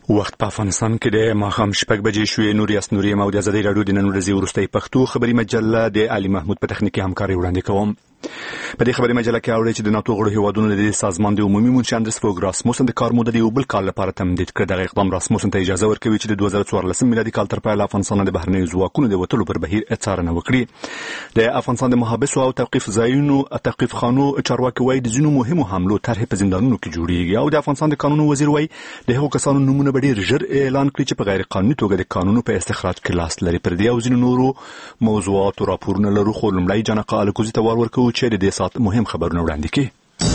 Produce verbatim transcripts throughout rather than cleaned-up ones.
وخت په افغانستان کې د ماښام شپږ بجې شوې. نور یاست نوري یم او د ازادۍ راډیو د نن ورځې وروستۍ پښتو خبري مجله د علي محمود په تخنیکي همکارۍ وړاندې کوم. په دې خبري مجله کې اورئ چې د ناتو غړو هیوادونو د سازمان د عمومي منشي اندرس فوګ راسموسن د کار موده د یو بل کال لپاره تمدید کړ. دغه اقدام راسموسن ته اجازه ورکوي چې د دوه زره څوارلسم میلادي کال تر پایه افغانستان د بهرنیو ځواکونو د وتلو پر بهیر څارنه وکړي. د افغانستان د محابسو او توقيف ځایونو توقيف خانو چارواکي وایي د ځینو مهمو حملو طرحې په زندانونو کې جوړیږي او د افغانستان د قانون وزیر وایي د هغو کسانو نمونه به ډېر ژر اعلان کړي چې په غیر قانوني توګه د قانونو په استخراج کې لاس لري. پر دې او ځینو نورو موضوعاتو راپورونه لرو، خو لومړی جنقه الکوزي ته وار ورکوو چې د دې ساعت مهم خبرونه وړاندې کړي.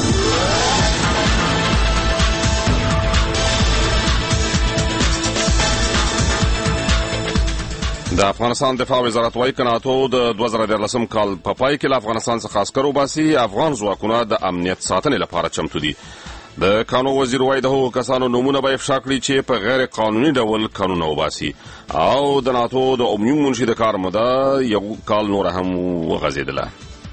د افغانستان دفاع وزارت وايي که ناتو د دوه زره دیارلسم کال په پای کې له افغانستان څخه عسکر وباسي، افغان ځواکونه د امنیت ساتنې لپاره چمتو دي. د قانون وزیر وايي د هغو کسانو نومونه به افشا کړي چې په غیر قانوني ډول قانونه وباسي او د ناتو د عمومي منشي د کار موده یو کال نور هم وغځېدله.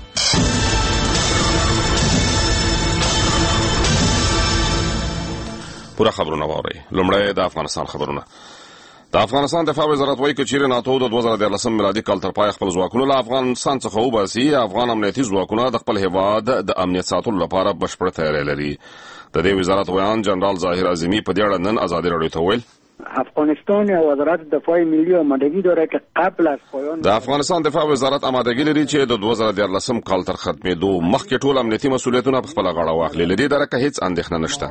پوره خبرونه واورئ. لومړی د افغانستان خبرونه. د افغانستان دفاع وزارت وايي که چیرې ناتو د دوه زره دیارلسم میلادي کال تر پایه خپل ځواکونه له افغانستان څخه وباسي، افغان امنیتي ځواکونه د خپل هیواد د امنیت ساتلو لپاره بشپړه تیاری لري. د دې وزارت ویان جنرال ظاهر اعظمي په دې اړه نن ازادي راډیو ته وویل افغانستان وزارت دفاع ملی آمادگی داره که قبل از پایان د افغانستان دفاع وزارت آمادگی لري چې د دوه زره دیارلسم کال تر ختمېدو مخکې ټول امنیتي مسؤلیتونه په خپله غاړه واخلي. له دې درکه هیڅ اندېښنه نشته.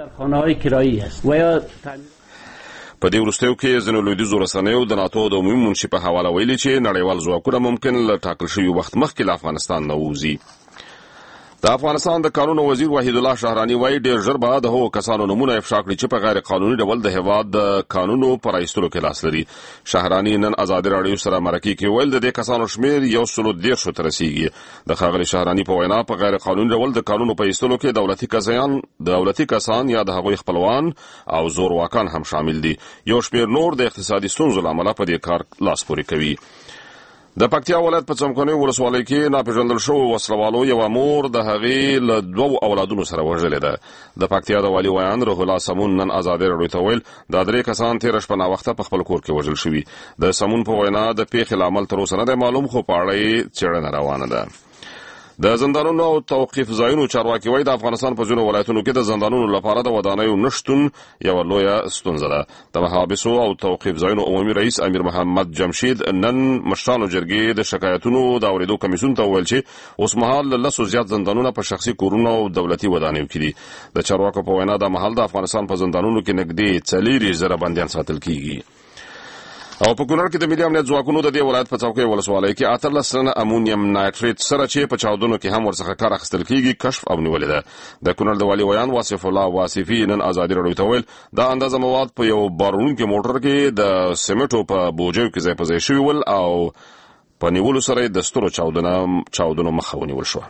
په دې وروستیو کې ځینو لویدیځو رسنیو د ناتو د عمومي منشي په حواله ویلي چې نړیوال ځواکونه ممکن له ټاکل شوي وخت مخکې له افغانستان نه ووځي. د افغانستان د قانون وزیر وحید الله شهراني وايي ډېر ژر به د هغو کسانو نومونه افشا کړي چې په غیر قانوني ډول د هیواد د قانونو په رایستلو کې لاس لري. شهراني نن ازادي راډیو سره مرکې کې ویل د دې کسانو شمېر یو سلو دېرشو ته رسیږي. د ښاغلي شهراني په وینا په غیر قانوني ډول د قانونو په ایستلو کې دولتي کسان دولتي کسان یا د هغوی خپلوان او زورواکان هم شامل دي. یو شمېر نور د اقتصادي ستونزو له امله په دې کار لاس پورې کوي. د پکتیا ولایت په څمکنیو ولسوالۍ کې ناپېژندل شوو وسلوالو یوه مور د هغې له دوو اولادونو سره وژلې ده. د پکتیا د والي ویان روح الله سمون نن ازادي راډیو ته ویل دا درې کسان تېره شپه ناوخته په خپل کور کې وژل شوي. د سمون په وینا د پیښې لامل تر اوسه نه دی معلوم، خو په اړه یې څېړنه روانه ده. د زندانونو او توقيف ځایونو چارواکي وایي د افغانستان په ځینو ولایتونو کې د زندانونو لپاره د ودانیو نشتون یوه لویه ستونزه ده. د محابسو او توقيف ځایونو عمومي رئیس امیر محمد جمشید نن مشرانو جرګې د شکایتونو د اورېدو کمیسیون ته وویل چې اوسمهال له لسو زیات زندانونه په شخصي کورونو او دولتي ودانیو کې دي. د چارواکو په وینا دا مهال د افغانستان په زندانونو کې نږدې څلېرویشت زره بندیان ساتل کیږي. او په کونړ کې د ملي امنیت ځواکونو د دې ولایت په څوکۍ ولسوالۍ کې اتلس سلنه امونیم نایتریت سره چې په چاودنو کې هم ورڅخه کار اخیستل کیږي کشف او نیولې ده. د کونړ د والي ویان واصف الله واصفي نن ازادي راډیو ته ویل دا اندازه مواد په یو بارونکي موټر کې د سیمټو په بوجیو کې ځای په ځای شوي ول او په نیولو سره د سترو چاودنو چاودنو مخه ونیول شوه.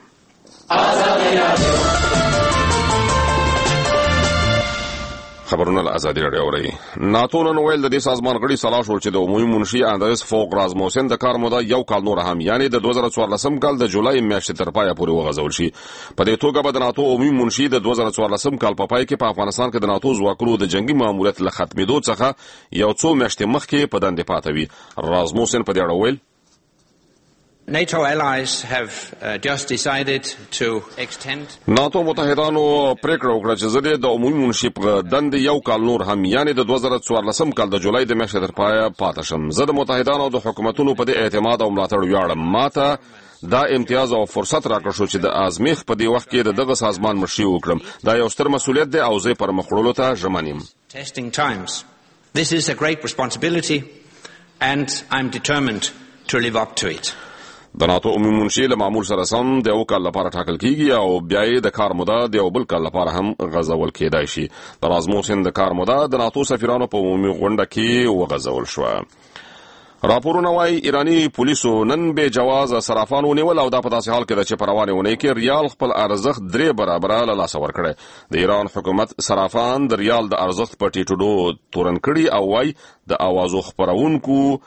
خبرونه له ازادي راډیو اورئ. ناتو نن ویل د دې سازمان غړي سلا شول چې د عمومي منشي اندرس فوق راسموسن د کار موده یو کال نور هم یعنی د دوه زره څوارلسم کال د جولای میاشتې تر پایه پورې وغځول شي. په دې توګه به د ناتو عمومي منشي د دوه زره څوارلسم کال په پای کې په افغانستان کې د ناتو ځواکونو د جنگي ماموریت له ختمېدو څخه یو څو میاشتې مخکې په دندې پاته وي. راسموسن په دې اړه ویل NATO allies have uh, just decided to extend ناتو متحدانو پریکړه وکړه چې زه د عمومي منشي په دندې یو کال نور هم یعنی د دوه زره څوارلسم کال د جولای د میاشتې تر پایه پاته شم. زه د متحدانو د حکومتونو په دې اعتماد او ملاتړ ویاړم. ماته دا امتیاز او فرصت راکړ شو چې د ازمیخ په دې وخت کې د دغه سازمان مشري وکړم. دا یو ستر مسؤلیت دی او زه پر مخ وړلو ته ژمن یم. testing times. This is a great responsibility and I'm determined to live up to it. د ناتو عمومي منشي له معمول سره سم د یو کال لپاره ټاکل کیږي او بیا یې د کار موده د یو بل کال لپاره هم غځول کېدای شي. د راسموسن د کار موده د ناتو سفیرانو په عمومي غونډه کې وغځول شوه. راپورونه وايي ایراني پولیسو نن بې جواز صرافان ونیول او دا په داسې حال کې ده چې په روانې اونۍ کې ریال خپل ارزښت درې برابره له لاسه ورکړی. د ایران حکومت صرافان د ریال د ارزښت په ټیټېدو تورن کړي او وايي د اوازو خپرونکو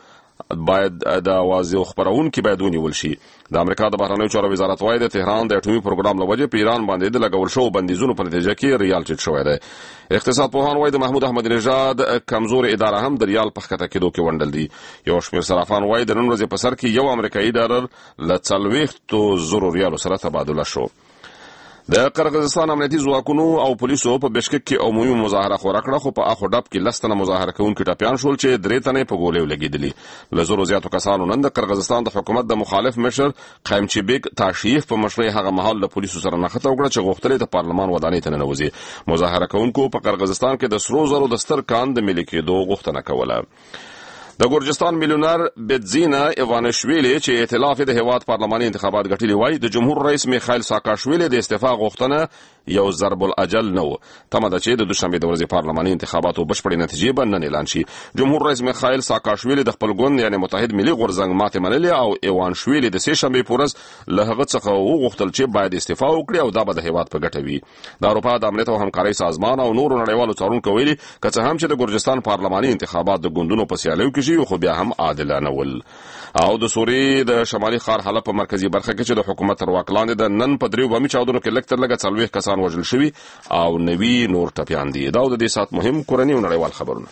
باید د اوازې خبرونکو باید ونیول شي. د امریکا د بهرنیو چارو وزارت وايي د تهران د اټومي پروګرام لوجه په ایران باندې د لګول شو بندیزونو په نتیجه کې ریال ټیټ شوی دی. اقتصاد پوهان وايي د محمود احمدي نژاد کمزور اداره هم د ریال په ښکته کېدو کې ونډل دي. یو شمېر صرافان وايي د نن ورځې په سر کې یو امریکایي ډالر له څلوېښتو زرو ریالو سره تبادله شو. د قرغیزستان امنیتي ځواکونو او پولیسو په بشکک کې عمومي مظاهره خورا کړه، خو په اخو ډب کې لس تنه مظاهره کوونکي ټپیان شول چې درې تنې په ګولیو لګېدلي. له زرو زیاتو کسانو نن د قرغیزستان د حکومت د مخالف مشر قایمچیبیک تاشیف په مشرۍ هغه مهال له پولیسو سره نښته وکړه چې غوښتل د پارلمان ودانۍ ته ننوځي. مظاهره کوونکو په قرغیزستان کې د سرو زرو د ستر کان د ملي کېدو غوښتنه کوله. د ګورجستان میلیونر بتزینا ایوانشویلی چې ائتلاف د هیواد پارلماني انتخابات ګټلي وای د جمهور رئیس میخائیل ساکاشویلی د استعفا غوښتنه یو ضرب الاجل نه و. تمه ده چې د دوشنبه د ورځې پارلماني انتخاباتو بشپړې نتیجې به نن اعلان شي. جمهور رئیس میخائیل ساکاشویلی د خپل ګوند یعنی متحد ملي غورځنګ ماتې منلې او ایوانشویلی د سه شنبه په ورځ له هغه څخه وغوښتل چې باید استعفا وکړي او دا به د هیواد په ګټه وي. د اروپا د امنیت او همکارۍ سازمان او نورو نړیوالو څارونکو ویلي که څه هم چې د ګورجستان پارلماني انتخابات د ګوندونو په سیالیو کې شي خو بیا هم عادلانه ول. او د سوریې د شمالي ښار حلب په مرکزی برخه کې چې د حکومت تر واک لاندې د نن په دریو بمي چاودنو کې لږ تر لږه څلوېښت کسان وژل شوي او نوي نور ټپیان دي. دا د دې سات مهم کورني او نړیوال خبرونه.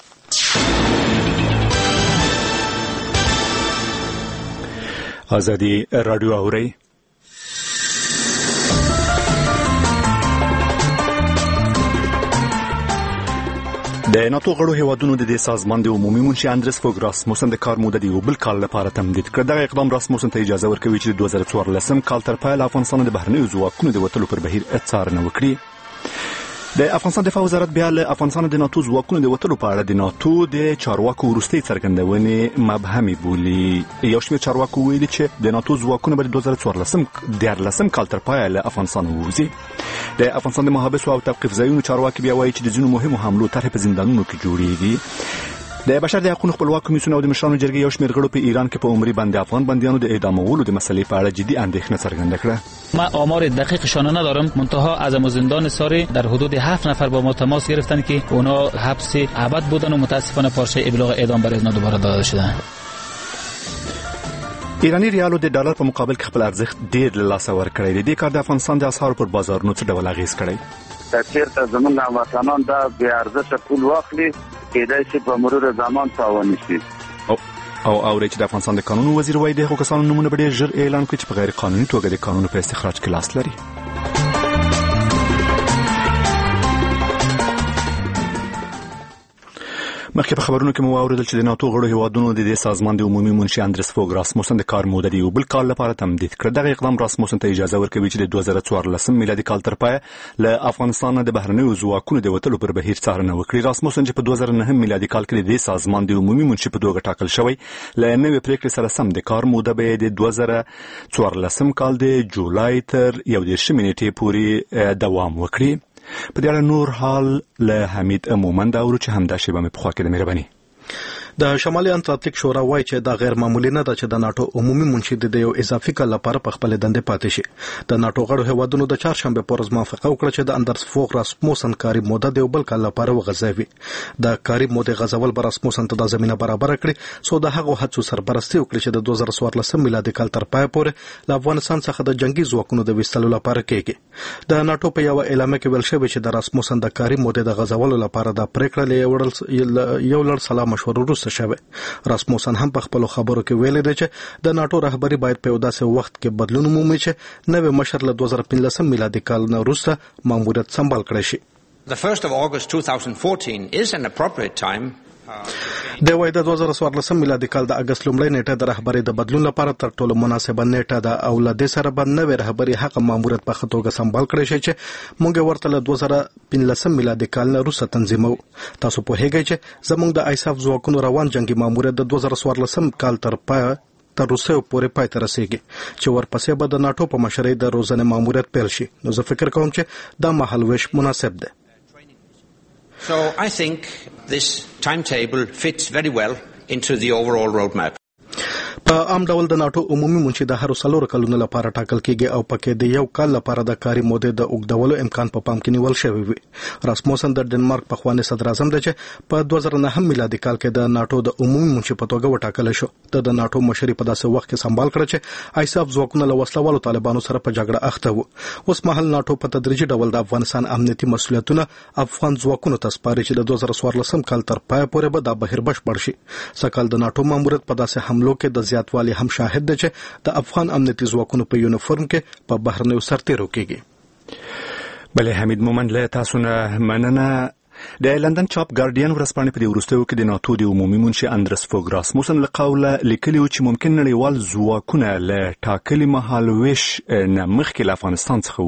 ازادي رادیو اوري. د ناتو غړو هیوادونو د دې سازمان د عمومي منشي اندرس فوګ راسموسن د کار موده د یو بل کال لپاره تمدید کړ. دغه اقدام راسموسن ته اجازه ورکوي چې د دوه زره څوارلسم کال تر پایه له افغانستان د بهرنیو ځواکونو د وتلو پر بهیر څارنه وکړي. د افغانستان دفاع وزارت بیا له افغانستان د ناتو ځواکونو د وتلو په اړه د ناتو د چارواکو وروستۍ څرګندونې مبهمې بولي. یو شمېر چارواکو ویلي چې د ناتو ځواکونه به د دوه زره څوارلسم دیارلسم کال تر پایه له افغانستان ووځي. د افغانستان د محابسو او توقیف ځایونو چارواکي بیا وایي چې د ځینو مهمو حملو طرحې په زندانونو کې جوړېږي. د بشر د حقوقو خپلواک کمیسیون او د مشرانو جرګې یو شمېر غړو په ایران کې په عمري باندې افغان بندیانو د اعدامولو د مسلې په اړه جدي اندېښنه څرګنده کړه. ما آمار دقیقشان ندارم، منتها از زندان ساری در حدود هفت نفر با ما تماس گرفتن که اونا حبس ابد بودن و متاسفانه پارچه ابلاغ اعدام برای اونا دوباره داده شدن. ایرانی ریالو د ډالر په مقابل کې خپل ارزښت ډېر له لاسه ورکړی دی. دې کار د افغانستان د اسعارو پر بازارونو څه ډول اغېز کړی؟ چېرته زموږ هموطنان دا بې ارزښته پول واخلي کېدای شي په مرور زمان تاواني شي. او اوري چې د افغانستان د قانون وزیر وایي د هغو کسانو نومونه به ډېر ژر اعلان کړي چې په غیر قانوني توګه د کانونو په استخراج کې لاس لري. مخکې په خبرونو کې مو واوریدل چې د ناتو غړو هیوادونو د دې سازمان د عمومي منشي اندرس فوګ راسموسن د کار موده د یو بل کال لپاره تمدید کړ. دغه اقدام راسموسن ته اجازه ورکوي چې د دوه زره څوارلسم میلادي کال تر پایه له افغانستان د بهرنیو ځواکونو د وتلو پر بهیر څارنه وکړي. راسموسن چې په دوه زره نهم میلادي کال کې د دې سازمان د عمومي منشي په توګه ټاکل شوی له نوې پریکړې سره سم د کار موده به د دوه زره څوارلسم کال د جولای تر یو دېرشمې نیټې پورې دوام وکړي. په دې اړه نور حال له حمید مومند اورو چې همدا شیبه مې په خوا کې د مهرباني. د شمالي اتلانتیک شورا وایي چې دا غیر معمولی نه ده چې د ناتو عمومي منشي د یو اضافي کال لپاره په خپل دندې پاتې شي. د ناتو غړو هیوادونو د چهارشنبه په ورځ موافقه وکړه چې د اندرس فوګ راسموسن کاري موده د یو بل کال لپاره وغځوي. د کاري موده غځول بر راسموسن ته د زمينه برابر کړي سو د هغو هڅو سرپرستی وکړي چې د دوه زره څوارلسم میلادي کال تر پای پورې له افغانستان څخه د جنگي ځواکونو د وستلو لپاره کېږي. د ناتو په یو اعلامیه کې ویل شوی چې د راسموسن د کاري موده د غځولو لپاره د پریکړه یو لړ سلا مشورو وروسته شوه. راسموسن هم په خپل خبرو کې ویلي دی چې د ناتو رهبری باید په داسې وخت کې بدلون ومومي چې نوې مشر له دوه زره پنځلسم میلادي کال نه وروسته ماموریت سمبال کړی شي. The first of August twenty fourteen is an appropriate time. د وای د دوه زره څوارلسم میلادي کال د اگست لومړۍ نیټه د رهبری د بدلون لپاره تر ټولو مناسبه نیټه ده او له دې سره به نوې رهبری حق ماموریت په خطوګه سمبال کړی شي چې مونږ ورته له دوه زره پنځلسم میلادي کال نه وروسته تنظیمو. تاسو په هیګی چې زموږ د آیساف ځواکونو روان جنگي ماموریت د دوه زره څوارلسم کال تر پای تر روسیې پورې پای ته رسیږي چې ورپسې به د ناتو په مشرۍ د روزنې ماموریت پیل شي. نو زه فکر کوم چې دا مهال ویش مناسب ده. So I think this timetable fits very well into the overall roadmap. په عام ډول د ناتو عمومي منشي د هر څلور کلونو لپاره ټاکل کیږي او پکې د یو کال لپاره د کاري مودې د اوږدولو امکان په پام کې نیول شوی وي. راسموسن د ډنمارک پخوانی صدر اعظم دی چې په دوه زره نه میلادي کال کې د ناتو د عمومي منشي په توګه وټاکل شو. د ناتو مشري په داسې وخت کې سمبال کړ چې ایساف ځواکونه له وسلوالو طالبانو سره په جګړه اخته وو. اوس مهال ناتو په تدریجي ډول د افغانستان امنیتي مسؤلیتونه افغان ځواکونو ته سپاري چې د دوه زره څوارلسم کال تر پای پورې به د بهیر بشپړ شي. سکهال د ناتو ماموریت په داسې حملو کې د زیاتوالي هم شاهد دی چې د افغان امنیتي ځواکونو په یونیفورم کې په بهرنیو سرتیرو کېږي. بله حمید مومند له تاسو نه مننه. د لندن چاپ ګارډین ورځپاڼې په دې وروستیو کې د ناتو د عمومي منشي اندرس فوګ راسموسن له قوله لیکلي چې ممکن نړیوال ځواکونه له ټاکلي مهالویش نه مخکې له افغانستان څخه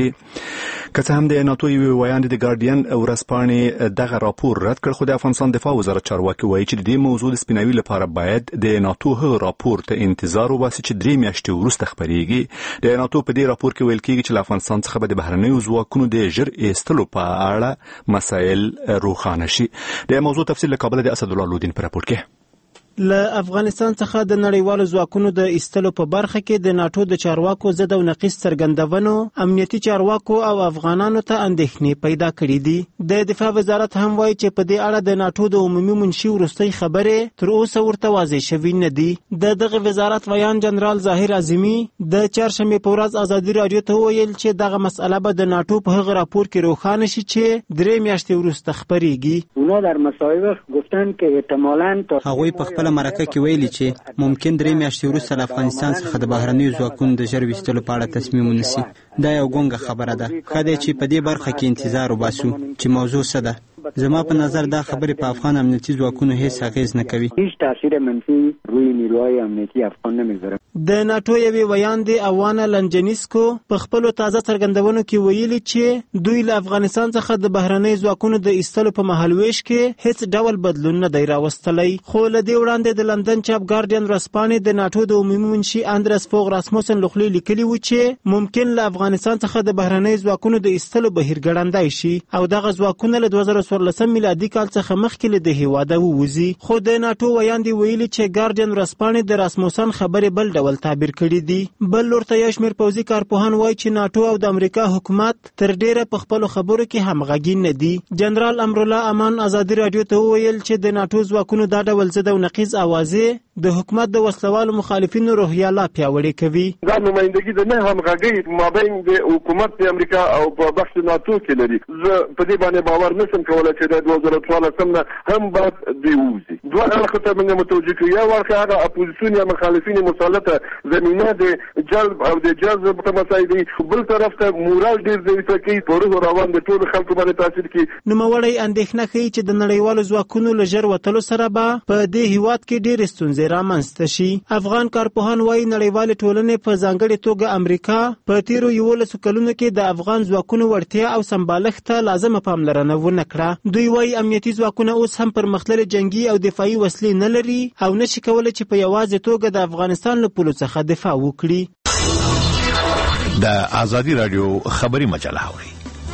ووځي. که څه هم د ناتو یوې ویاندې د ګارډین ورځپاڼې دغه راپور رد کړ، خو د افغانستان دفاع وزارت چارواکي وایي چې د دې موضوع د سپیناوي لپاره باید د ناتو هغه راپور ته انتظار وباسي چې درې میاشتې وروسته خپرېږي. د ناتو په دې راپور کې ویل کېږي چې له افغانستان څخه به د بهرنیو ځواکونو د ژر ایستلو په اړه مسایل روښانه شي. د موضوع تفصیل له کابل د اسد الله لودین پر راپور کې. له افغانستان څخه د نړیوالو ځواکونو د ایستلو په برخه کې د ناتو د چارواکو ضد او نقیص څرګندونو امنیتي چارواکو او افغانانو ته اندېښنې پیدا کړې دي. د دفاع وزارت هم وایي چې په دې اړه د ناتو د عمومي منشي وروستۍ خبرې تر اوسه ورته واضح شوي نه دي. د دغه وزارت ویان جنرال ظاهر اعظمي د چهارشنبه په ورځ ازادي رادیو ته ویل چې دغه مسأله به د ناتو په هغه راپور کې روښانه شي چې درې میاشتې وروسته خپرېږي. اونا در مصاحبه گفتن که احتمالاً هغوی په خپل مرکه کې ویلي چې ممکن درې میاشتې وروسته له افغانستان څخه د بهرنیو ځواکونو د ژر ویستلو په اړه تصمیم ونیسي. دا یو ګونګه خبره ده. ښه دی چې په دې برخه کې انتظار وباسو چې موضوع څه ده. زما په نظر دا خبرې په افغان امنیتي ځواکونو هیڅ اغیز نه کوي. هیڅ تاثیر منفي روی نیروهای امنیتي افغان نمیذاره. د ناتو یوې ویاندې اوانا لنجنیسکو په خپلو تازه څرګندونو کې ویلي چې دوی له افغانستان څخه د بهرنۍ ځواکونو د ایستلو په مهالویش کې هیڅ ډول بدلون نه دی راوستلی. خو له دې وړاندې د لندن چاپ ګارډین ورځپاڼې د ناتو د عمومي منشي اندرس فوګ راسموسن لخوا لیکلي و چې ممکن له افغانستان څخه د بهرنۍ ځواکونو د ایستلو بهیر ګړندی شي او دغه ځواکونه له دوه زره څوارلسم میلادي کال څخه مخکې له د هیواده ووځي. خو د ناتو ویاندې ویلي چې ګارډین ورځپاڼې د راسموسن خبرې بل ډول تعبیر کړي دي. بل لورته یو شمېر پوځي کارپوهان وایي چې ناتو او د امریکا حکومت تر ډیره په خپلو خبرو کې همغږي نه دي. جنرال امرالله امان ازادي رادیو ته وویل چې د ناتو ځواکونو دا ډول ضد او نقیض اوازې د حکومت د وسلوالو مخالفینو روحیه لا پیاوړې کوي. دا نمایندګي د نه همغږۍ مابین د حکومت د امریکا او په بخش ناتو کې لري. زه په دې باندې باور نشم کولای چې د دوه زره څوارلسم نه هم باید دی ووځي. دوه اړخو ته موږ متوجه کړو. یو اړخ هغه اپوزیسیون یا مخالفین مسلطه زمینه د جلب او د جذب په مسایل دي. بل طرف ته مورال ډیر ضعیف کوي. په روح روان د ټول خلکو باندې تاثیر کوي. نوموړی اندېښنه کوي چې د نړیوالو ځواکونو له ژر وتلو سره به په دې هیواد کې ډېرې ستونزې رامنځته شي. افغان کارپوهان وایي نړیوالې ټولنې په ځانګړې توګه امریکا په تیرو یولسو کلونو کې د افغان ځواکونو وړتیا او سمبالښت ته لازمه پاملرنه ونه کړه. دوی وایي امنیتي ځواکونه اوس هم پرمختللې جنگي او دفاعي وسلې نه لري او نشي کولی چې په یوازې توګه د افغانستان له پولو څخه دفاع وکړي. د آزادي رادیو خبري مجله اوري.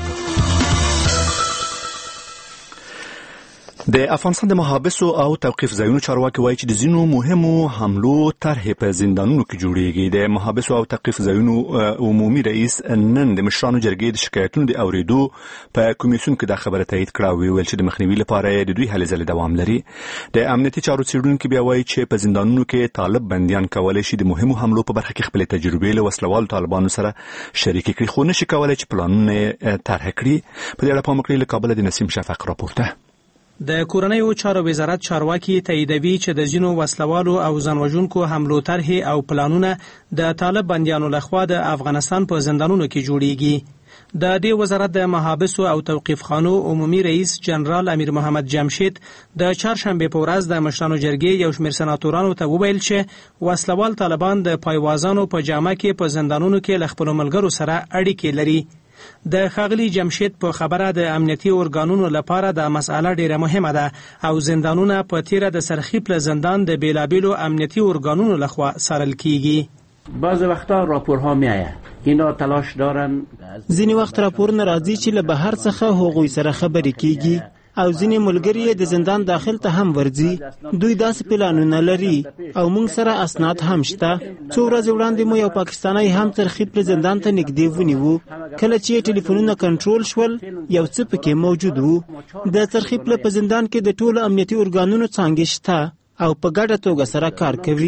د افغانستان د محابسو او توقيف ځایونو چارواکي وایي چې د ځینو مهمو حملو طرحې په زندانونو کې جوړیږي. د محابسو او توقيف ځایونو عمومي رئیس نن د مشرانو جرګې د شکایتونو د اوریدو په کمیسیون کې دا خبره تایید کړه او ویل چې د مخنیوي لپاره د دوی هلې ځلې دوام لري. د امنیتي چارو څېړونکي بیا وایي چې په زندانونو کې طالب بنديان کولای شي د مهمو حملو په برخه کې خپل تجربې له وسلوالو طالبانو سره شریک کړي، خو نشي کولای چې پلانونه طرح کړي. په دې اړه په مکرې له کابل د نسیم شفق راپورته. د کورنیو چارو وزارت چارواکي تاییدوي چې د ځینو وسلوالو او ځانوژونکو حملو طرحې او پلانونه د طالب بندیانو لخوا د افغانستان په زندانونو کې جوړیږي. د دې وزارت د محابسو او توقيف خانو عمومي رئیس جنرال امیر محمد جمشید د چهارشنبه په ورځ د مشرانو جرګې یو شمېر سناتورانو ته وویل چې وسلوال طالبان د پایوازانو په جامه کې په زندانونو کې له خپلو ملګرو سره اړیکې لري. د ښاغلي جمشید په خبره د امنیتي ارګانونو لپاره د مسأله ډیره مهمه ده او زندانونه په تیره د سرخیب له زندان د بیلابیلو امنیتي ارګانونو لخوا څارل کیږي. بعض وقتا راپورها میآید اینا تلاش دارن. ځینې وخت راپورونه راځي چې له بهر څخه هغوی سره خبرې کیږي. او ځینې ملګري د زندان داخل ته هم ورځي. دوی داسې پلانونه لري او موږ سره اسناد هم شته. څو ورځې وړاندې مو یو پاکستانی هم ترخیب په زندان ته نږدې ونیو. کله چې ټلیفونونه کنټرول شول یو څه پکې موجود وو. د ترخیب په زندان کې د ټولو امنیتي ارګانونو څانګې شته او په ګډه توګه سره کار کوي.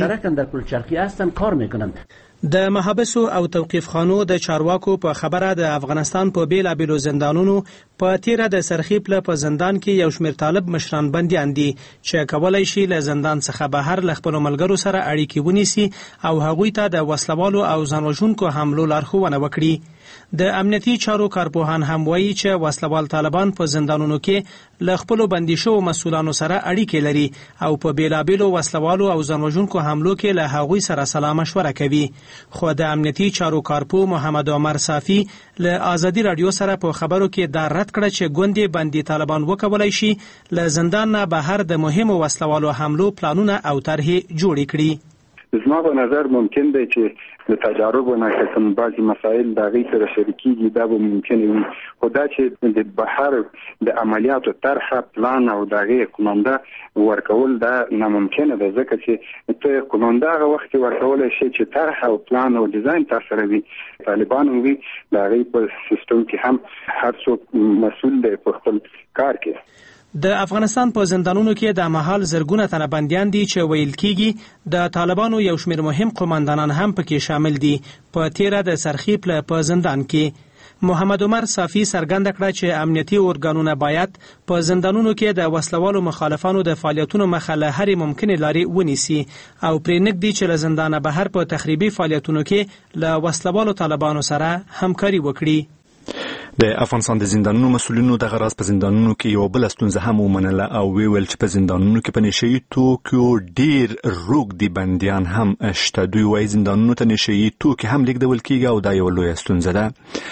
د محابسو او توقیف خانو د چارواکو په خبره د افغانستان په بیلابیلو زندانونو په تیره د سرخیب په زندان کې یو شمېر طالب مشران بندیان دي چې کولای شي له زندان څخه بهر له خپلو ملګرو سره اړیکې ونیسي او هغوی ته د وسلوالو او ځانوژونکو حملو لارښوونه وکړي. د امنیتي چارو کارپوهان هم وایي چې وسلوال طالبان په زندانونو کې له خپلو بندي شوو مسؤلانو سره اړیکې لري او په بیلابیلو وسلوالو او ځانوژونکو حملو کې له هغوی سره سلا مشوره کوي. خو د امنیتي چارو کارپو محمد عمر صافي له آزادي رادیو سره په خبرو کې دا رد کړه چې ګوندې بندي طالبان وکولای شي له زندان نه بهر د مهمو وسلوالو حملو پلانونه او طرحې جوړې کړي. زما په نظر ممکن دی چې د تجارب نه کوم بعضی مسائل د غي سره شریکيږي دا به ممکن وي. خو دا چې د بهر د عملیاتو طرح پلان او د غي کومنده ورکول دا ناممکن دی ځکه چې ته کومنده هغه وخت ورکول شي چې طرح او پلان او ډیزاین تاسو وي. طالبان وي د غي په سیستم کې هم هر څوک مسؤل دی په خپل کار کې. د افغانستان په زندانونو کې د مهال زرګونه تنه بندیان دي چې ویل کېږي د طالبانو یو شمېر مهم قوماندانان هم پکې شامل دي. په تیره د سرخیب په زندان کې محمد عمر صافي څرګنده کړه چې امنیتي ارګانونه باید په زندانونو کې د وسلوالو مخالفانو د فعالیتونو مخه له هرې ممکنې لارې ونیسي او پرې نږدې چې له زندانه بهر په تخریبي فعالیتونو کې له وسلوالو طالبانو سره همکاري وکړي. د افغانستان د زندانونو مسؤلینو د غراز په زندانونو کې یو بل ستونزه هم ومنله او ویل چې په زندانونو کې په نشئی توکو ډیر روغ دي بندیان هم شته. دوی وايي زندانونو ته نشئی توکي هم لیږدول کیږي او دا یو لویه ستونزه ده.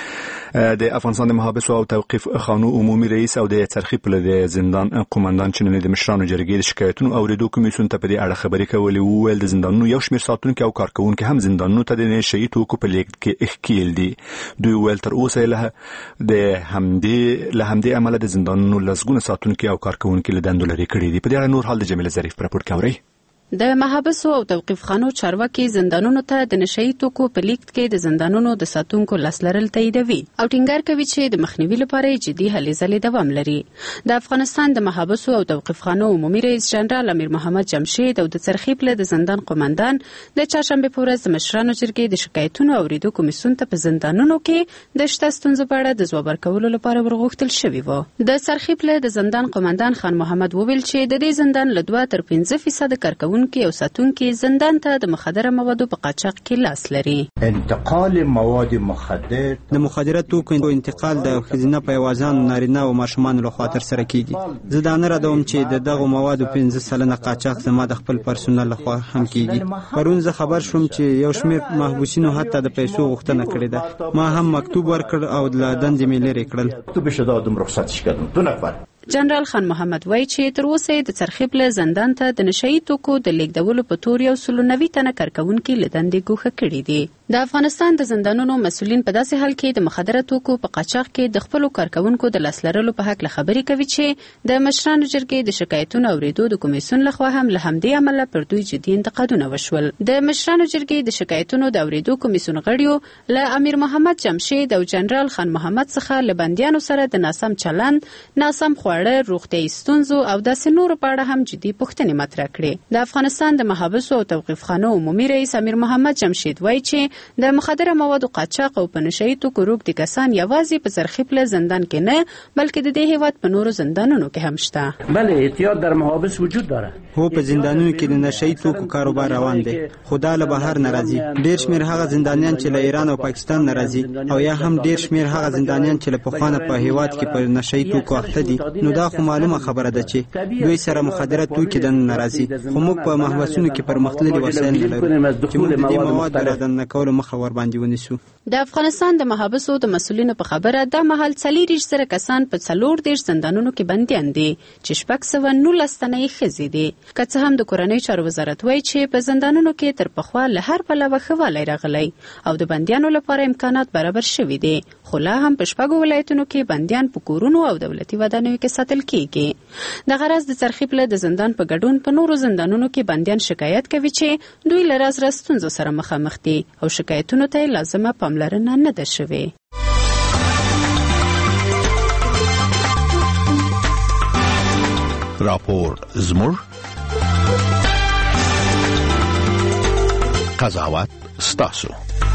د افغانستان د محابسو او توقیف خانو عمومي رئیس او د ترخیب له زندان قومندان چې نن د مشرانو جرګې د شکایتونو اوریدو کمیسیون ته په دې اړه خبرې کولې. وویل د زندانونو یو شمېر ساتونکي او کارکونکي هم زندانونو ته د نشئی توکو په لیږد کې ښکیل دي. دوی ویل تر اوسه له د همدې له همدې عمله د زندانونو لسګونه ساتونکي او کارکونکي له دندو لرې کړي دي. په دې اړه نور حال د جمیله ظریف پر راپور کوي. د محابسو او توقیف خانو چارواکي زندانونو ته د نشئی توکو په لیږد کې د زندانونو د ساتونکو لاس لرل تاییدوي او ټینګار کوي چې د مخنیوي لپاره جدي هلې ځلې دوام لري. د افغانستان د محابسو او توقیف خانو عمومي رئیس جنرال امیر محمد جمشید او د ترخیب له زندان قومندان د چهارشنبه په ورځ د مشرانو جرګې د شکایتونو اوریدو کمیسیون ته په زندانونو کې د شته ستونزو په اړه د ځواب ورکولو لپاره ورغوښتل شوي وو. د ترخیب له زندان قومندان خان محمد وویل چې د دې زندان له دوه تر پنځه فیصد کارکونکي او ساتونکي زندان ته د مخدره موادو په قاچاق کې لاس لري. انتقال مواد مخدر د مخدره توکو انتقال د ښځینه پیوازان نارینه او ماشومان لخوا ترسره کیږي. زه دا نه ردوم چې د دغه موادو پنځه سلنه قاچاق زما د خپل پرسونل لخوا هم کیږي. پرون زه خبر شوم چې یو شمېر محبوسینو حتی د پیسو غوښتنه کړې ده. ما هم مکتوب ورکړ او د دندې مې لرې کړل. جنرال خان محمد وایي چې تر اوسه د ترخیب له زندان ته د نشئی توکو د لیږدولو په تور یو سل نوي تنه کارکونکي له دندې ګوښه کړي دي. د افغانستان د زندانونو مسؤلین په داسې حال کې د مخدره توکو په قاچاق کې د خپلو کارکونکو د لاس لرلو په حق خبرې کوي چې د مشرانو جرګې د شکایتونو اوریدو د کمیسیون لخوا هم له همدې عمله پر دوی جدي انتقادونه وشول. د مشرانو جرګې د شکایتونو د اوریدو کمیسیون غړیو له امیر محمد جمشید او جنرال خان محمد څخه له بندیانو سره د ناسم چلند، ناسم خواړه، روغتیايي ستونزو او داسې نورو په اړه هم جدي پوښتنې مطرح کړې. د افغانستان د محابسو او توقیف خانو عمومي رئیس امیر محمد جمشید وایي چې د مخدره موادو قاچاق او په نشئی توکو روږدي کسان یوازې په ترخیب له زندان کې نه بلکې د دې هیواد په نورو زندانونو کې هم شته. بله اعتیاد در محابس وجود داره. هو په زندانونو کې د نشئی توکو کاروبار روان دی. خدا له بهر ناراضي. ډېر شمېر هغه زندانیان چې له ایران او پاکستان ناراضي او یا هم ډېر شمېر هغه زندانیان چې له پخوانه په هیواد کې په نشئی توکو اخته دي. نو دا خو معلومه خبره ده چې دوی سره مخدره توکي د ناراضي. خو موږ په محبسونو کې پرمختللي وسایل نه لرو چې موږ د دې موادو د نه کولو مخه ور باندې ونیسو. د افغانستان د محابسو د مسؤلینو په خبره د مهال څلوېښت زره کسان په څلور دېرش زندانونو کې بندیان دي چې شپږ سوه نولس تنه یې ښځې دي. که څه هم د کورنۍ چارو وزارت وایي چې په زندانونو کې تر پخوا له هر پلوه ښه والی راغلی او د بندیانو لپاره امکانات برابر شوي دي، خو لا هم په شپږو ولایتونو کې بندیان په کورونو او دولتي ودانیو کې ساتل کیږي. د غرض د څرخي پله د زندان په ګډون په نورو زندانونو کې بندیان شکایت کوي چې دوی له راز راز ستونزو سره مخامخ دي او شکایتونو ته لازمه پاملرنه نه ده شوې. راپور زموږ قضاوت ستاسو.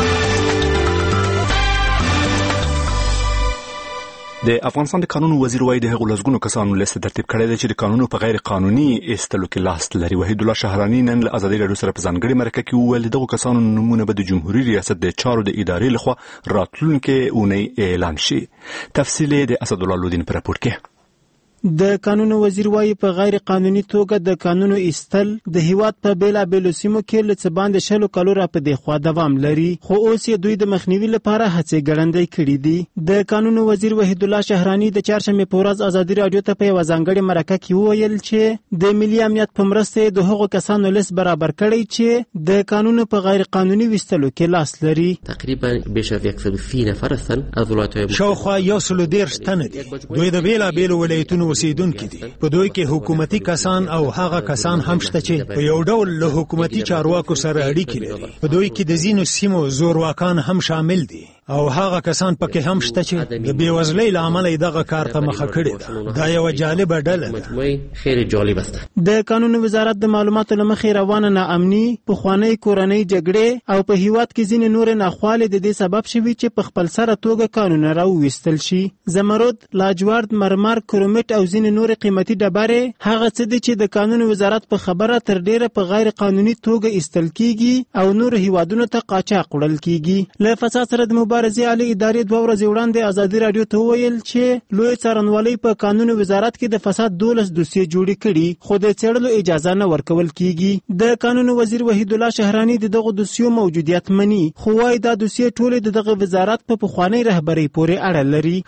د افغانستان د قانون وزیر وایي د هغو لسګونو کسانو لیست ترتیب کړی دی چې د قانونو په غیر قانوني ایستلو کې لاس لري. وحید الله شهراني نن له ازادي راډیو سره په ځانګړې مرکه کې وویل دغو کسانو نومونه به د جمهوریت ریاست د چارو د ادارې لخوا راتلونکې اونۍ اعلان شي. تفصیل د اسدالله لودین په راپور کې. د قانون وزیر وایي په غیر قانوني توګه د قانونو ایستل د هیواد په بیلابیلو سیمو کې له څه باندې شلو کالو را په دې خوا دوام لري، خو اوس یې دوی د مخنیوي لپاره هڅې ګړندۍ کړي دي. د قانون وزیر وحید الله شهراني د چهارشنبې په ورځ ازادي راډیو ته په یوه ځانګړې مرکه کې وویل چې د ملي امنیت په مرسته د هغو کسانو لیست برابر کړی چې د قانونو په غیر قانوني ویستلو کې لاس لري. تقریبا بیش از صد و سی نفر هستند از ولایت‌های شاوخوا یو سل و دېرش تنه دي. دوی د بیلابیلو ولایتونو اوسیدونکي دي. په دوی کې حکومتي کسان او هغه کسان هم شته چې په یو ډول له حکومتي چارواکو سره اړیکې لري. په دوی کې د ځینو سیمو زورواکان هم شامل دي او هغه کسان پکې هم شته چې د بیوزلۍ له امله دغه کار ته مخه کړې ده. دا یو جالبه ډله ده. خیر جالب است. د قانون وزارت د معلوماتو له مخې روانه ناامني، پخوانۍ کورنۍ جګړې او په هیواد کې ځینې نور ناخوالې د دې سبب شوي چې په خپل سره توګه قانون راوویستل شي. زمرد، لاجورد، مرمر، کرومټ او ځینې نور قیمتي ډبرې هغه څه دي چې د قانون وزارت په خبره تر ډیره په غیر قانوني توګه ایستل کیږي او نور هیوادونو ته قاچاق وړل کیږي. له فساد سره د مبارزې عالی ادارې دوه ورځې وړاندې ازادي راډیو ته وویل چې لوی څارنوالۍ په قانون وزارت کې د فساد دولس دوسیې جوړې کړي، خو د څېړلو اجازه نه ورکول کیږي. د قانون وزیر وحید الله شهراني د دغو دوسیو موجودیت مني، خو وايي دا دوسیې ټولې د دغه وزارت په پخوانۍ رهبرۍ پورې اړه لري.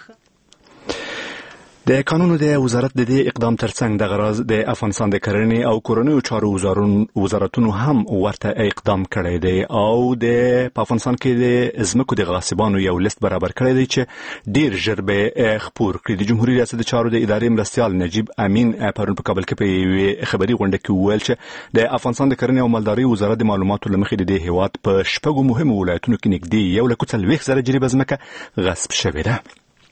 د قانونو د وزارت د دې اقدام ترڅنګ د غرض د افغانستان د کرنې او کورنیو چارو وزارتونو هم ورته اقدام کړی دی او د افغانستان کې د ځمکو د غاصبانو یو لیست برابر کړی دی چې ډیر ژر به خپور کړي. د جمهوریت ریاست د چارو د ادارې مرستیال نجیب امین پرون په کابل کې په یوې خبري غونډه کې وویل چې د افغانستان د کرنې او مالدارۍ وزارت د معلوماتو له مخې د دې هیواد په شپږو مهمو ولایتونو کې نږدې یو لک څلوېښت زره جریبه ځمکه غصب شوې ده.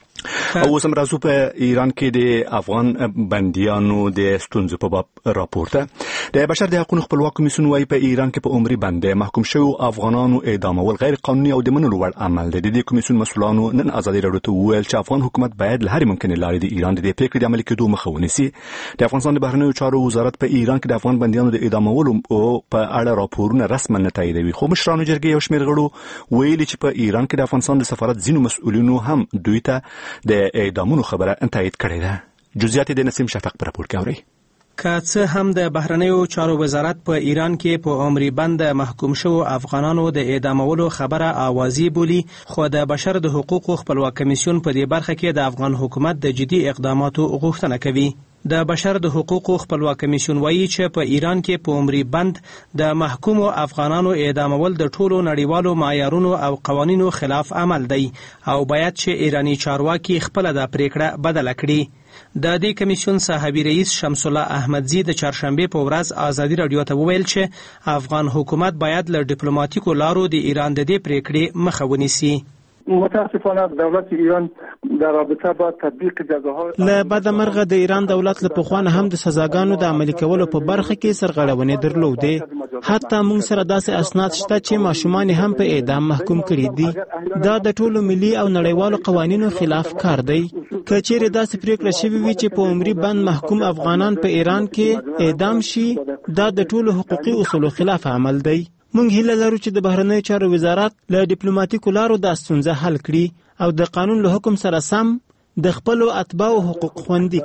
او اوس هم راځو په ایران کې د افغان بندیانو د ستونزو په باب راپور ته. د بشر د حقوقو خپلواک کمیسیون وايي په ایران کې په عمري بند محکوم شوي افغانانو اعدامول غیر قانوني او د منلو وړ عمل دی. د دې کمیسیون مسؤلانو نن ازادي راډیو ته وویل چې افغان حکومت باید له هرې ممکنې لارې د ایران د دې پریکړې د عملي کېدو مخه ونیسي. د افغانستان د بهرنیو چارو وزارت په ایران کې د افغان بندیانو د اعدامولو په اړه راپورونه رسما نه تاییدوي، خو مشرانو جرګې یو شمېر غړو ویلي چې په ایران کې د افغانستان د سفارت ځینو مسؤلینو هم دوی ته د اعدام خبره تایید کړې ده. جزئیات د نسیم شفق پر راپور کې اوري. که څه هم د بهرنیو چارو وزارت په ایران کې په عمري بند محکوم شو افغانانو د اعدامولو خبره اوازي بولی، خو د بشر د حقوقو خپلواک کمیسیون په دې برخه کې د افغان حکومت د جدي اقداماتو غوښتنه کوي. د بشر د حقوقو خپلواک کمیسیون وایي چې په ایران کې په عمري بند د محکومو افغانانو اعدامول د ټولو نړیوالو معیارونو او قوانینو خلاف عمل دی او باید چې ایرانی چارواکي خپل د پریکړه بدل کړي. د دې کمیسیون صاحبي رئیس شمس الله احمدزي د چهارشنبې په ورځ ازادي راډیو ته وویل چې افغان حکومت باید له ډیپلوماټیکو لارو د ایران د دې پریکړې مخه ونیسي. متاسفانه دولت ایران در رابطه با تطبیق جزاهای له بد مرغه د ایران دولت له پخوانه هم د سزاګانو د عملي کولو په برخه کې سرغړونې درلودې. حتی موږ سره داسې اسناد شته چې ماشومان هم په اعدام محکوم کړي دي. دا د ټولو ملي او نړیوالو قوانینو خلاف کار دی. که چیرې داسې پریکړه شوې وي چې په عمري بند محکوم افغانان په ایران کې اعدام شي، دا د ټولو حقوقي اصولو خلاف عمل دی. موږ هیله لرو چې د بهرنیو چارو وزارت له ډیپلوماټیکو لارو دا ستونزه حل کړي او د قانون له حکم سره سم د خپل اتباعو حقوق خوندي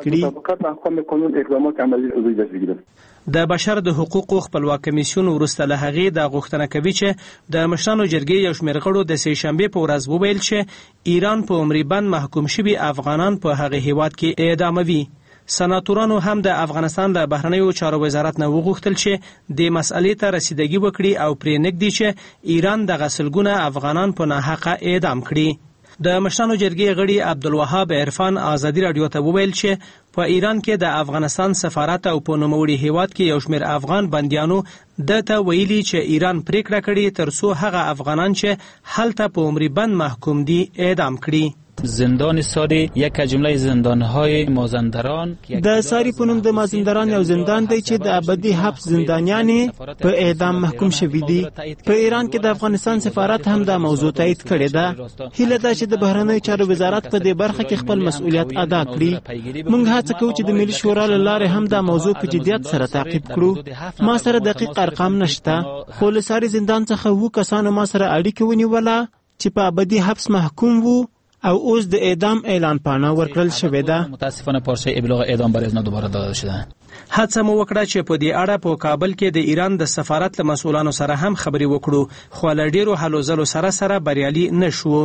کړي. د بشر د حقوقو خپلواک کمیسیون وروسته له هغې دا غوښتنه کوي چې د مشرانو جرګې یو شمېر غړو د سې شنبې په ورځ وویل چې ایران په عمري بند محکوم شوي افغانان په هغه هیواد کې اعداموي. سناتورانو هم د افغانستان له بهرنیو چارو وزارت نه وغوښتل چې د مسئلې ته رسیدګي وکړي او پرې نږدي چې ایران د غسلګونه افغانان په ناحقه اعدام کړي. د مشرانو جرګې غړي عبدالوهاب عرفان ازادي راډیو ته وویل چې په ایران کې د افغانستان سفارت او په نوموړي هیواد کې یو شمېر افغان بندیانو د ته ویلي چې ایران پریکړه کړې تر څو هغه افغانان چې هلته په عمري بند محکوم دي اعدام کړي. زندان ساری یک جمله زندانهای مازندران د ساری په نوم د مازندران یو زندان دی چې د ابدي حبس زندانیان په اعدام محکوم شوي دي. په ایران کې د افغانستان سفارت هم دا موضوع تایید کړې ده. هیله ده چې د بهرنیو چارو وزارت په دې برخه کې خپل مسؤلیت ادا کړي. موږ هڅه کوو چې د ملي شورا له لارې هم دا موضوع په جدیت سره تعقیب کړو. ما سره دقیق ارقام نشته، خو له ساری زندان څخه وو کسانو ما سره اړیکه ونیوله چې په ابدي حبس محکوم وو او اوس د اعدام اعلان پاڼه ورکړل شوې ده. متاسفانه پارچه ابلاغ اعدام برای از نو دوباره داده شده. هڅه مو وکړه چې په دې اړه په کابل کې د ایران د سفارت له مسؤلانو سره هم خبرې وکړو، خو له ډیرو هلو ځلو سره سره بریالي نشو.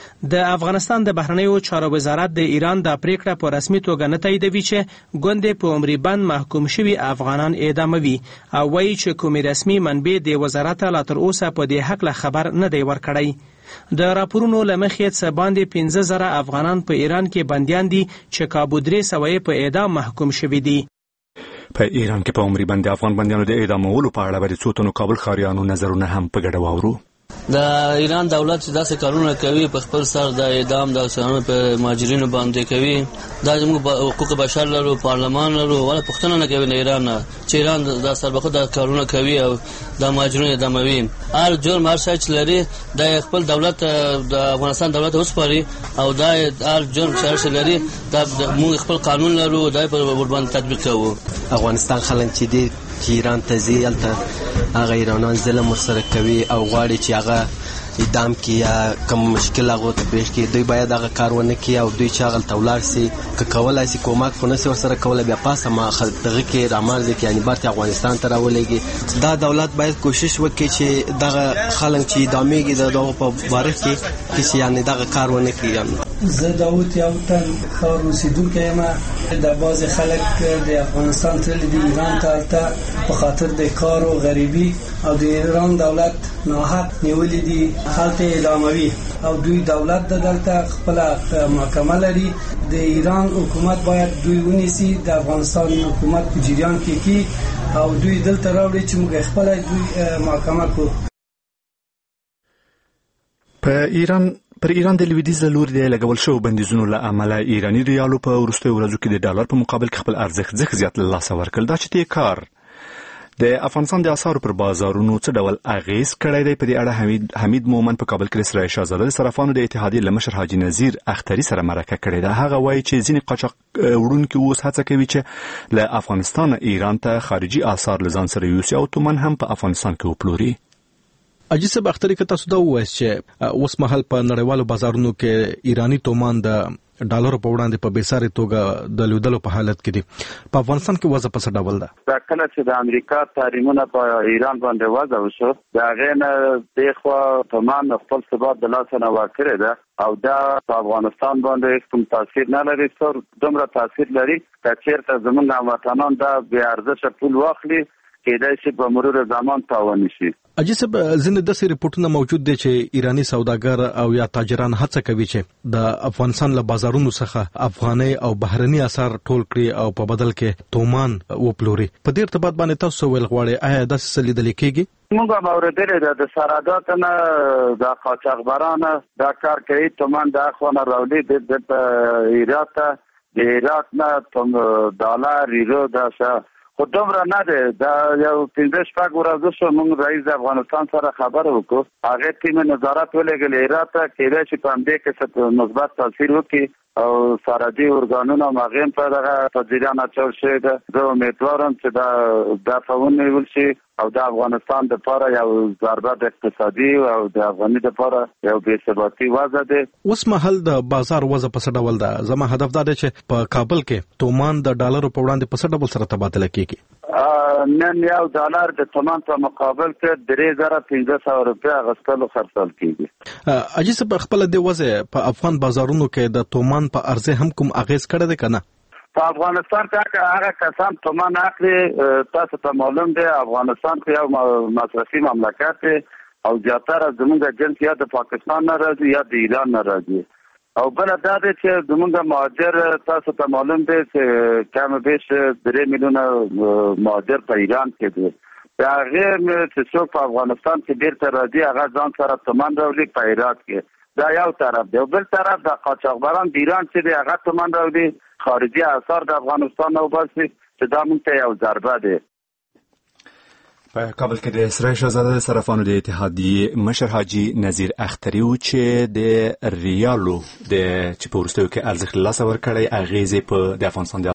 د افغانستان د بهرنیو چارو وزارت د ایران د پریکړه په رسمي توګه نه تاییدوي چې ګوندې په عمري بند محکوم شوي افغانان اعداموي او وایي چې کومې رسمي منبع د وزارت لا تر اوسه په دې هکله خبر نه دی ورکړی. د راپورونو له مخې څه باندې پنځه زره افغانان په ایران کې بندیان دي چې کابو درې سوه په اعدام محکوم شوي دي. په ایران کې په عمري بند افغان بندیانو د اعدامولو په اړه به د څو تنو کابل ښاریانو نظرونه هم په ګډه واورو. د ایران دولت چې داسې کارونه کوي په خپل سر د اعدام د افسرانو په مهاجرینو باندې کوي، دا زموږ حقوق بشر لرو، پارلمان لرو، ولا پوښتنه نه کوي د ایران نه چې ایران د سربخود د کارونه کوي او د مهاجرینو اعداموي. هر جرم هر شی چې لري د خپل دولت د افغانستان دولت وسپاري او دا هر جرم چې هر شی لري دا موږ خپل قانون لرو، دا په ورباندې تطبیق کوو. افغانستان خلک چې دي چې ایران ته ځي هلته هغه ایرانان ظلم ورسره کوي او غواړي چې هغه اعدام کړي یا کوم مشکل هغو ته پیش کړي. دوی باید هغه کار ونه کړي او دوی چې هغلته ولاړ سي، که کولی سي کومک خو نسي ورسره کولی، بیا پاسه ما دغه کې رامرزې کړي، یعنې بېرته افغانستان ته راولېږي. دا دولت باید کوشش وکړي چې دغه خلک چې اعدامېږي د دغو په باره کې چې یعنې دغه کار ونه کړي. زه داود یوتن ښار اوسېدونکی یم. د بعضې خلک د افغانستان تللي دي ایران ته هلته په خاطر د کار و غریبي او د ایران دولت ناحق نیولي دي هلته اعداموي او دوی دولت د دلته خپله محکمه لري. د ایران حکومت باید دوی ونیسي، د افغانستان حکومت په جریان کې کړي او دوی دلته راوړي چې موږ خپله دوی محکمه کړو. په ایران پر ایران د لویدیځ له لوري د لګول شوو بندیزونو له امله ایراني ریالو په وروستیو ورځو کې د ډالر په مقابل کې خپل ارزښت ځکه زیات له لاسه ورکړل. دا چې دې کار د افغانستان د اسعارو پر بازارونو څه ډول اغیز کړی دی، په دې اړه حمید حمید مومن په کابل کې د اسرائیل شاهزاده د صرافانو د اتحادیې له مشر حاجي نذیر اختري سره مرکه کړې ده. هغه وایي چې ځینې قاچاق وړونکي اوس هڅه کوي چې له افغانستان ایران ته خارجي اسعار له ځان سره یوسي او تومن هم په افغانستان کې وپلوري. اجي صاحب اختري که تاسو دا ووایئ چې اوس مهال په نړیوالو بازارونو کې ایرانی تومان د ډالر په وړاندې په بیساري توګه د لویدلو په حالت کې دي، په افغانستان کې وضع په څه ډول ده؟ دا کله چې د امریکا تحریمونه په ایران باندې وضع وشو، د هغې نه دېخوا تومان خپل ثبات د لاسه نه ورکړې ده او دا په افغانستان باندې کوم تاثیر نه لري. څور دومره تاثیر لري که چېرته زموږ هموطنان دا بې ارزښته پول واخلي کېدای شي په مرور زمان تاواني شي. اجي صاحب ځینې داسې رپورټونه موجود دي چې ایرانی سوداګر او یا تاجران هڅه کوي چې د افغانستان له بازارونو څخه افغاني او بهرني اسعار ټول کړي او په بدل کې تومان وپلوري. په دې ارتباط باندې تاسو ویل غواړئ آیا داسې څه لیدل کېږي؟ موږ هم اورېدلې ده د سرحداتو نه د قاچاقبرانو دا کار کوي، تومان د اخوا نه راوړي د ایران ته، د عراق نه ډالر یورو دا څه خو دومره نه دی. دا یو پنځه شپږ ورځې شو موږ رئیس د افغانستان سره خبره وکړو، هغې ټیم نظارت ولېږل عراق ته، کېدای شي په همدې کې څه مثبت تاثیر وکړي او سرحدي ارګانونه مغیم په دغه په جریان اچول شوی ده. زه امیدوارم چې دا دا فون نیول شي او د افغانستان لپاره یو ضربه د اقتصادي او د افغاني لپاره یو بې ثباتي وضع ده. اوس مهال د بازار وضع په څه ډول ده؟ زما هدف دا دی چې په کابل کې تومان د ډالرو په وړاندې په څه ډول سره تبادله کیږي؟ نن یو ډالر د تومان په مقابل کې درې زره پنځه سوه روپۍ اخیستلو خرڅول کیږي. اجي څه په خپل د وضع په افغان بازارونو کې د تومان په ارزه هم کوم اغیز کړی دی کنه؟ په افغانستان کې هغه کسان تومان اخلي، تاسو ته معلوم دی افغانستان کې یو مصرفي مملکت دی او زیاتره زموږ جنس یا د پاکستان نه راځي یا د ایران نه راځي. او بل دا دی چې زموږ مهاجر تاسو ته معلوم دی چې کم بیش درې میلیونه مهاجر په ایران کې دي. د هغې چې څوک په افغانستان کې بیرته راځي هغه ځان سره تومان راوړي په هرات کې. دا یو طرف دی. بل طرف د قاچاقبران د ایران چې دی هغه تومان راوړي خارجي اثار د افغانستان نه وباسي چې دا موږ ته یو ضربه دی. په کابل کې د اسرائیل شهزاده د صرافانو د اتحادیې مشر حاجي نظیر اختری و چې د ریالو د چې په وروستیو کې ارزښت له لاسه ورکړی اغیزې په د افغانستان